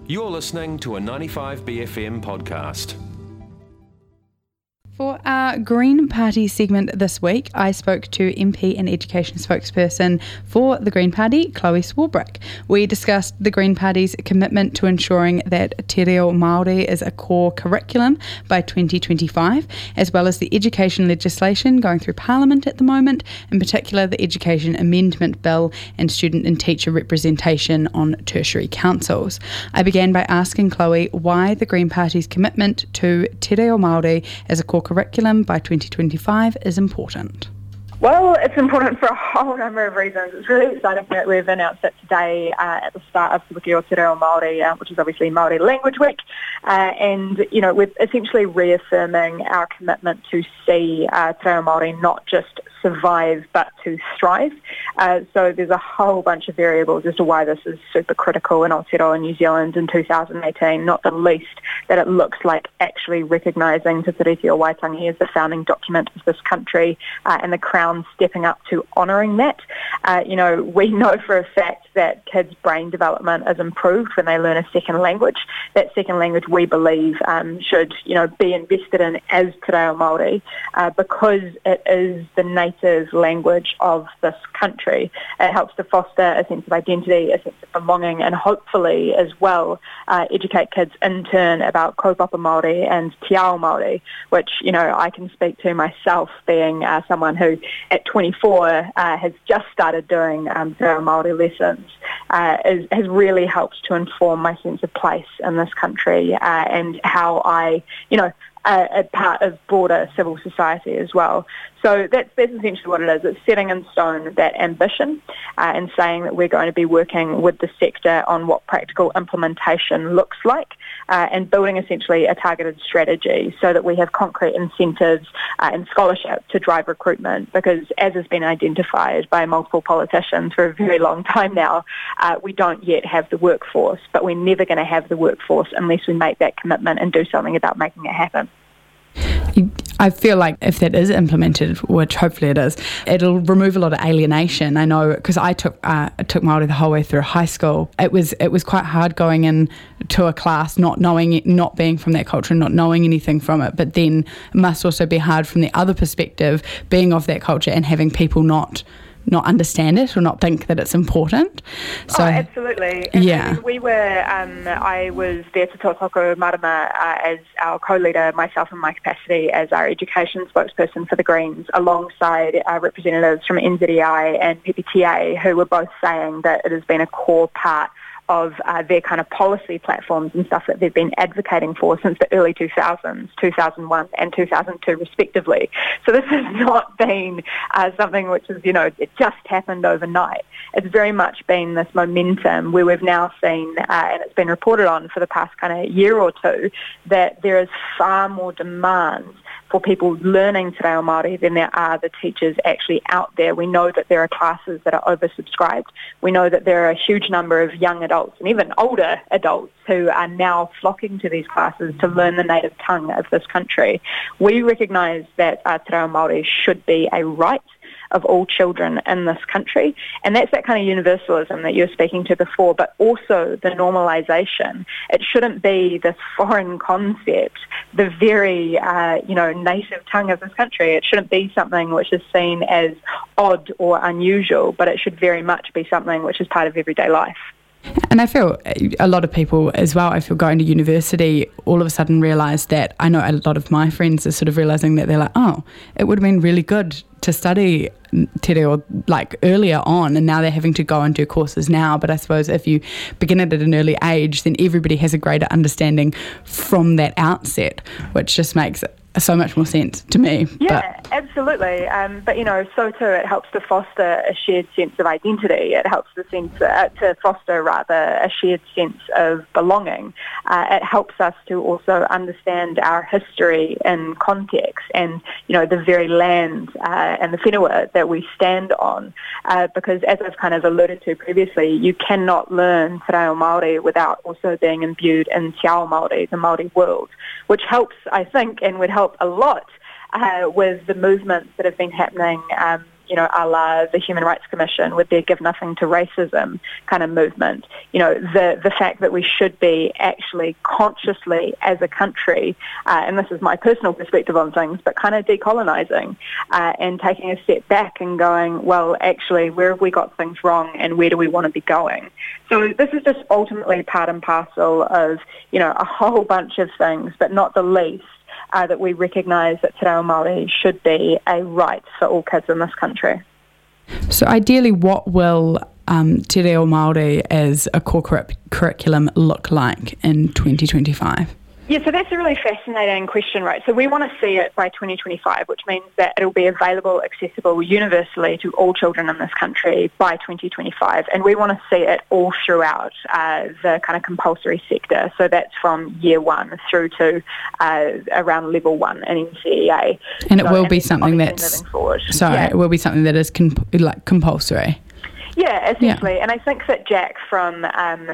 You're listening to a 95BFM podcast. For our Green Party segment this week, I spoke to MP and Education spokesperson for the Green Party, Chloe Swarbrick. We discussed the Green Party's commitment to ensuring that Te Reo Māori is a core curriculum by 2025, as well as the education legislation going through Parliament at the moment, in particular the Education Amendment Bill and student and teacher representation on tertiary councils. I began by asking Chloe why the Green Party's commitment to Te Reo Māori as a core curriculum by 2025 is important. Well, it's important for a whole number of reasons. It's really exciting that we've announced it today at the start of Te Wiki o Te Reo Māori, which is obviously Māori Language Week. And, you know, we're essentially reaffirming our commitment to see Te Reo Māori not just survive but to thrive. So there's a whole bunch of variables as to why this is super critical in Aotearoa New Zealand in 2018, not the least that it looks like actually recognising Te Tiriti o Waitangi as the founding document of this country and the Crown stepping up to honouring that. You know, we know for a fact that kids' brain development is improved when they learn a second language. That second language, we believe, should, you know, be invested in as Te Reo Māori because it is the native language of this country. It helps to foster a sense of identity, a sense of belonging, and hopefully as well educate kids in turn about kaupapa Māori and te ao Māori, which, you know, I can speak to myself being someone who at 24 has just started doing Te Reo Māori lessons, has really helped to inform my sense of place in this country and how I, you know, a part of broader civil society as well. So that's essentially what it is. It's setting in stone that ambition and saying that we're going to be working with the sector on what practical implementation looks like and building essentially a targeted strategy so that we have concrete incentives and scholarship to drive recruitment, because as has been identified by multiple politicians for a very long time now, we don't yet have the workforce, but we're never going to have the workforce unless we make that commitment and do something about making it happen. I feel like if that is implemented, which hopefully it is, it'll remove a lot of alienation. I know, because I took Māori the whole way through high school. It was quite hard going in to a class not knowing it, not being from that culture, not knowing anything from it. But then it must also be hard from the other perspective, being of that culture and having people not understand it or not think that it's important. So, absolutely. Yeah. We were, I was there to tōtoko marama as our co-leader, myself in my capacity as our education spokesperson for the Greens, alongside representatives from NZEI and PPTA, who were both saying that it has been a core part of their kind of policy platforms and stuff that they've been advocating for since the early 2000s, 2001 and 2002 respectively. So this has not been something which is, you know, it just happened overnight. It's very much been this momentum where we've now seen, and it's been reported on for the past kind of year or two, that there is far more demand for people learning Te Reo Māori than there are the teachers actually out there. We know that there are classes that are oversubscribed. We know that there are a huge number of young adults and even older adults who are now flocking to these classes to learn the native tongue of this country. We recognise that Te Reo Māori should be a right of all children in this country. And that's that kind of universalism that you were speaking to before, but also the normalisation. It shouldn't be this foreign concept, the very, native tongue of this country. It shouldn't be something which is seen as odd or unusual, but it should very much be something which is part of everyday life. And I feel a lot of people as well, I feel going to university all of a sudden realise that, I know a lot of my friends are sort of realising that they're like, oh, it would have been really good to study te reo like earlier on, and now they're having to go and do courses now. But I suppose if you begin it at an early age, then everybody has a greater understanding from that outset, which just makes so much more sense to me. Yeah, absolutely. But, you know, so too it helps to foster a shared sense of identity. It helps to foster a shared sense of belonging. It helps us to also understand our history and context and, you know, the very land and the whenua that we stand on. Because as I've kind of alluded to previously, you cannot learn Te Reo Māori without also being imbued in Te Ao Māori, the Māori world, which helps, I think, and would help a lot with the movements that have been happening, a la the Human Rights Commission with their Give Nothing to Racism kind of movement. The fact that we should be actually consciously as a country, and this is my personal perspective on things, but kind of decolonising and taking a step back and going, well, actually, where have we got things wrong and where do we want to be going? So this is just ultimately part and parcel of, a whole bunch of things, but not the least, that we recognise that Te Reo Māori should be a right for all kids in this country. So ideally, what will Te Reo Māori as a core curriculum look like in 2025? Yeah, so that's a really fascinating question, right? So we want to see it by 2025, which means that it'll be available, accessible universally to all children in this country by 2025. And we want to see it all throughout the kind of compulsory sector. So that's from year one through to around level 1 in NCEA. And it will be something that's... It will be something that is compulsory. Yeah, essentially. Yeah. And I think that Jack from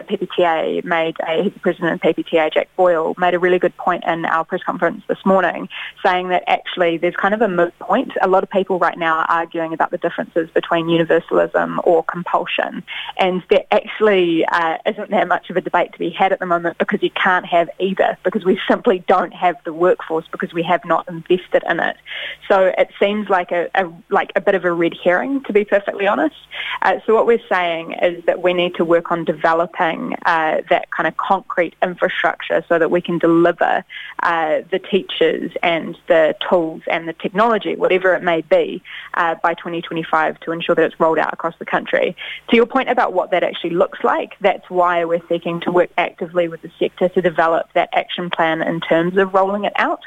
PPTA he's the president of PPTA, Jack Boyle, made a really good point in our press conference this morning, saying that actually there's kind of a moot point. A lot of people right now are arguing about the differences between universalism or compulsion. And there actually isn't that much of a debate to be had at the moment because you can't have either, because we simply don't have the workforce because we have not invested in it. So it seems like a bit of a red herring, to be perfectly honest. So what we're saying is that we need to work on developing that kind of concrete infrastructure so that we can deliver the teachers and the tools and the technology, whatever it may be, by 2025 to ensure that it's rolled out across the country. To your point about what that actually looks like, that's why we're seeking to work actively with the sector to develop that action plan in terms of rolling it out.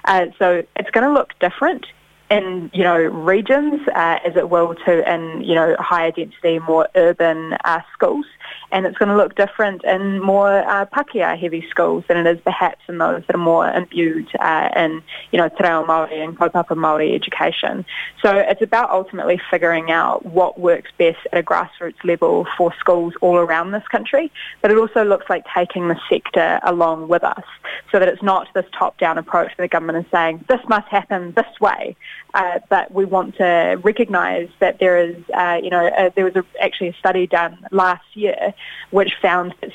So it's going to look different in, regions, as it will to in, higher density, more urban schools. And it's going to look different in more Pākehā-heavy schools than it is perhaps in those that are more imbued in, Te Reo Māori and kaupapa Māori education. So it's about ultimately figuring out what works best at a grassroots level for schools all around this country, but it also looks like taking the sector along with us so that it's not this top-down approach where the government is saying, this must happen this way. But we want to recognise that there is, there was actually a study done last year which found that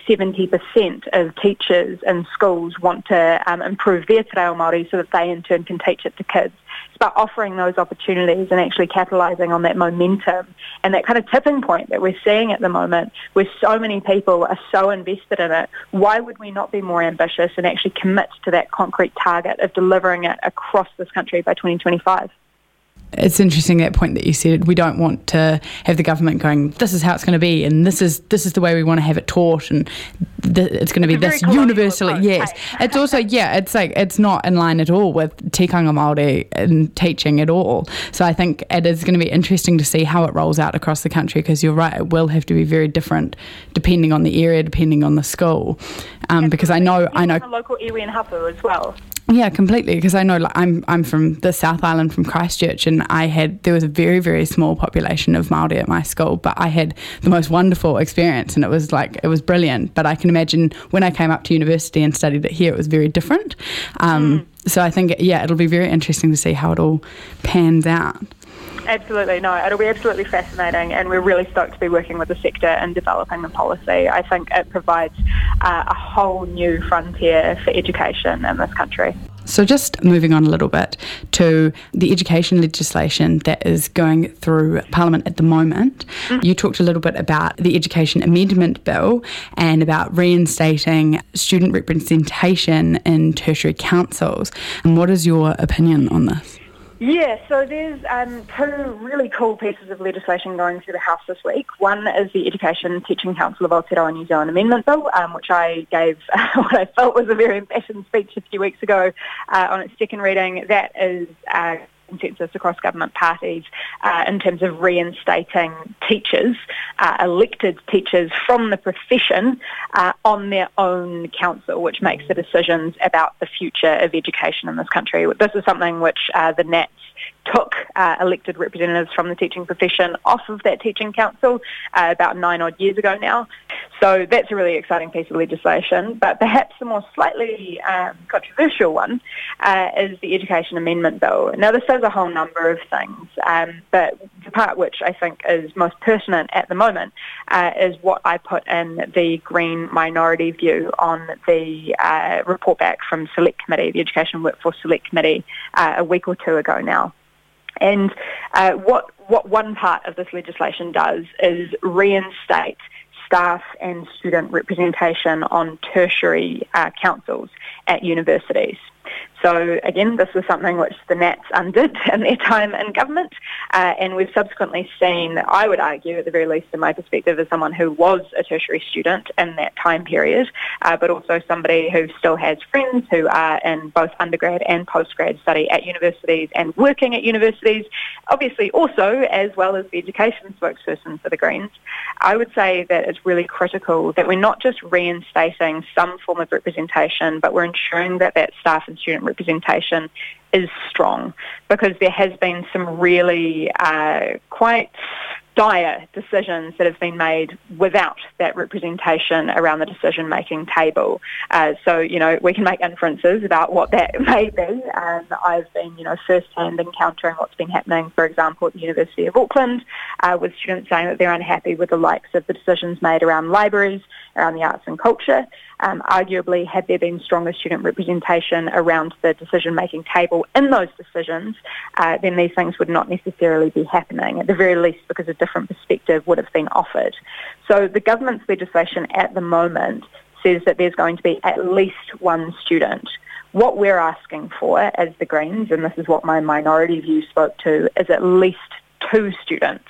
70% of teachers in schools want to improve their Te Reo Māori so that they in turn can teach it to kids. It's about offering those opportunities and actually capitalising on that momentum and that kind of tipping point that we're seeing at the moment where so many people are so invested in it. Why would we not be more ambitious and actually commit to that concrete target of delivering it across this country by 2025? It's interesting that point that you said. We don't want to have the government going, this is how it's going to be and this is the way we want to have it taught and it's going to be this universally. Approach. Yes. It's also, it's like it's not in line at all with tikanga Māori and teaching at all. So I think it is going to be interesting to see how it rolls out across the country because you're right, it will have to be very different depending on the area, depending on the school. Because I know the local iwi and hapu as well. Yeah, completely. Because I know, I'm from the South Island, from Christchurch, and there was a very, very small population of Māori at my school, but I had the most wonderful experience, and it was brilliant. But I can imagine when I came up to university and studied it here, it was very different. So I think, it'll be very interesting to see how it all pans out. Absolutely, no, it'll be absolutely fascinating and we're really stoked to be working with the sector and developing the policy. I think it provides a whole new frontier for education in this country. So just moving on a little bit to the education legislation that is going through Parliament at the moment. You talked a little bit about the Education Amendment Bill and about reinstating student representation in tertiary councils. And what is your opinion on this? Yeah, so there's two really cool pieces of legislation going through the House this week. One is the Education Teaching Council of Aotearoa New Zealand Amendment Bill, which I gave what I felt was a very impassioned speech a few weeks ago on its second reading. That is consensus across government parties in terms of reinstating teachers, elected teachers from the profession on their own council, which makes the decisions about the future of education in this country. This is something which the Nats took elected representatives from the teaching profession off of that teaching council about 9 odd years ago now. So that's a really exciting piece of legislation. But perhaps the more slightly controversial one is the Education Amendment Bill. Now this does a whole number of things, but the part which I think is most pertinent at the moment is what I put in the Green minority view on the report back from Select Committee, the Education Workforce Select Committee, a week or two ago now. And what one part of this legislation does is reinstate staff and student representation on tertiary councils at universities. So again, this was something which the Nats undid in their time in government, and we've subsequently seen, I would argue, at the very least in my perspective, as someone who was a tertiary student in that time period, but also somebody who still has friends who are in both undergrad and postgrad study at universities and working at universities, obviously also as well as the education spokesperson for the Greens. I would say that it's really critical that we're not just reinstating some form of representation, but we're ensuring that that staff and student representation is strong, because there has been some really quite dire decisions that have been made without that representation around the decision-making table. So, we can make inferences about what that may be. I've been, first-hand encountering what's been happening, for example, at the University of Auckland, with students saying that they're unhappy with the likes of the decisions made around libraries, around the arts and culture. Arguably, had there been stronger student representation around the decision-making table in those decisions, then these things would not necessarily be happening, at the very least because a different perspective would have been offered. So the government's legislation at the moment says that there's going to be at least one student. What we're asking for as the Greens, and this is what my minority view spoke to, is at least two students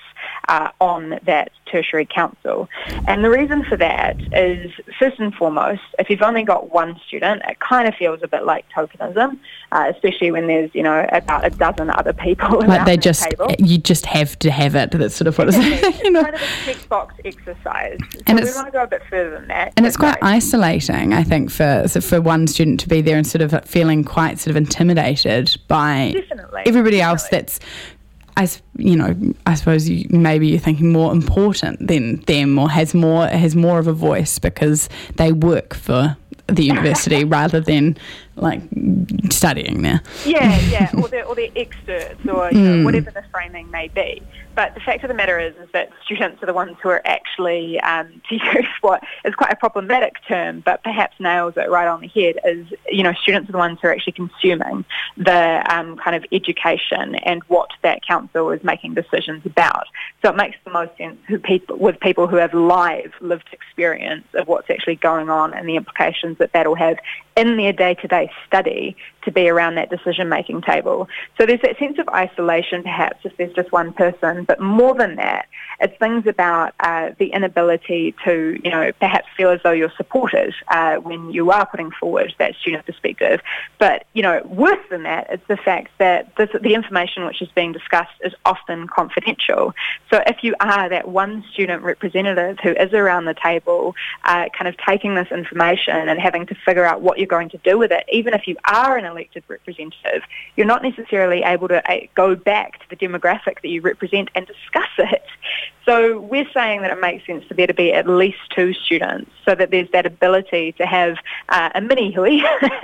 on that tertiary council. And the reason for that is, first and foremost, if you've only got one student, it kind of feels a bit like tokenism, especially when there's, about a dozen other people around the table. You just have to have it. That's sort of what it's It's kind of a checkbox exercise. And so we want to go a bit further than that. And it's quite isolating, I think, for one student to be there and sort of feeling quite sort of intimidated by everybody else that's, I suppose maybe you're thinking more important than them, or has more of a voice because they work for the university rather than like studying there. Yeah, or they're experts, or whatever the framing may be. But the fact of the matter is that students are the ones who are actually, to use what is quite a problematic term, but perhaps nails it right on the head, is, students are the ones who are actually consuming the kind of education and what that council is making decisions about. So it makes the most sense with people who have lived experience of what's actually going on and the implications that will have in their day-to-day study to be around that decision-making table. So there's that sense of isolation, perhaps, if there's just one person, but more than that, it's things about the inability to, perhaps feel as though you're supported when you are putting forward that student perspective. But, worse than that, it's the fact that the information which is being discussed is often confidential. So if you are that one student representative who is around the table kind of taking this information and having to figure out what you're going to do with it, even if you are an elected representative, you're not necessarily able to go back to the demographic that you represent and discuss it. So we're saying that it makes sense for there to be at least two students so that there's that ability to have a mini hui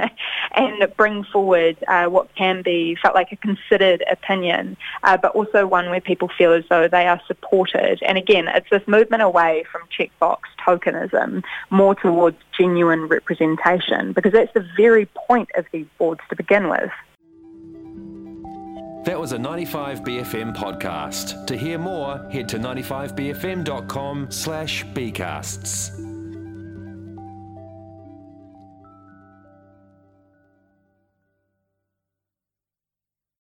and bring forward what can be felt like a considered opinion, but also one where people feel as though they are supported. And again, it's this movement away from checkbox tokenism, more towards genuine representation, because that's the very point of these boards to begin with. That was a 95BFM podcast. To hear more, head to 95bfm.com/bcasts.